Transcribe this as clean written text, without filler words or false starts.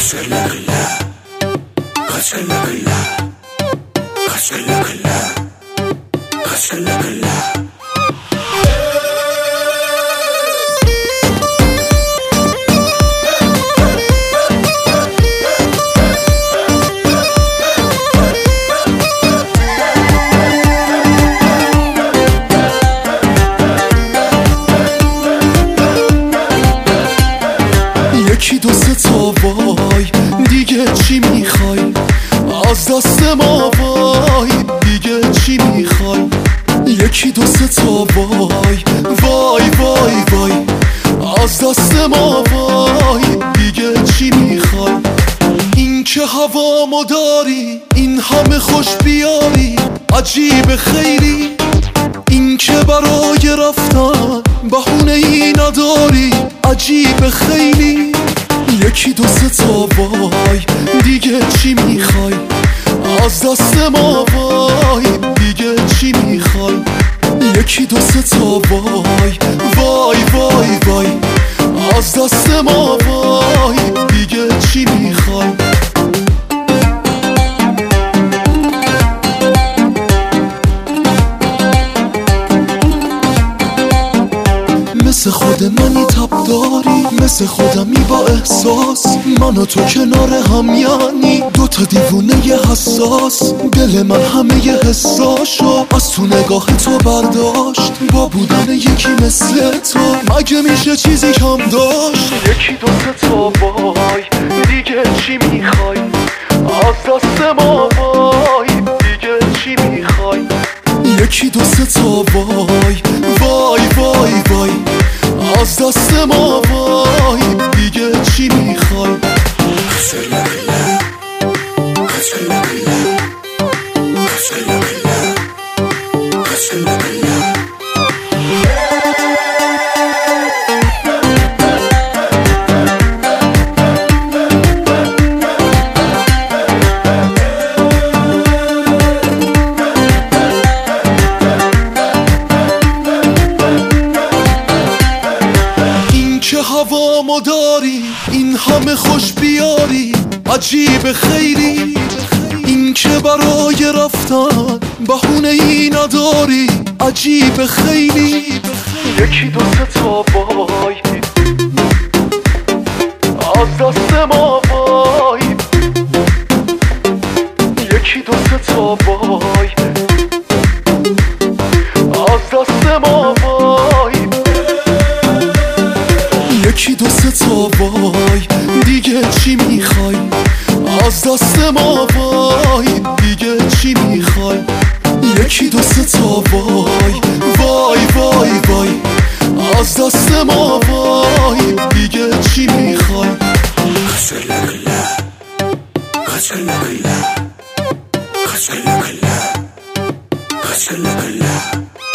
یکی دو سه تا وای دیگه چی میخوای از دست ما؟ وای دیگه چی میخوای؟ یکی دو سه تا وای وای وای وای از دست ما؟ وای دیگه چی میخوای؟ این که هوامو داری، این همه خوش بیاری، عجیب خیلی. این که برای رفتن بهونه ای نداری، عجیب خیلی. یکی دو سه تا وای دیگه چی میخوای از دست ما؟ وای دیگه چی میخوای؟ یکی دو سه تا وای وای وای وای از دست ما؟ وای دیگه چی میخوای؟ مثل خود منی تب داری، مثل خودمی با احساس. من و تو کنار هم یعنی دوتا دیوونه حساس. دل من همه ی حساشو از تو نگاه تو برداشت. با بودن یکی مثل تو مگه میشه چیزی کم داشت؟ یکی دو سه تا وای دیگه چی میخوای از دست ما؟ وای دیگه چی میخوای؟ یکی دو سه تا وای وای وای وای از دست ما؟ وای دیگه چی میخوای؟ که هوامو داری، این همه خوش بیاری، عجیب خیلی. این که برای رفتن بهونه ای نداری، عجیب خیلی. یکی دو سه تا وای از دست ما؟ وای یکی دو سه تا وای از دست ما؟ وای یکی دو سه تا وای دیگه چی میخوای از دست ما؟ وای دیگه چی میخوای؟ یکی دو سه تا وای وای وای وای از دست ما؟ وای دیگه چی میخوای؟ Kalla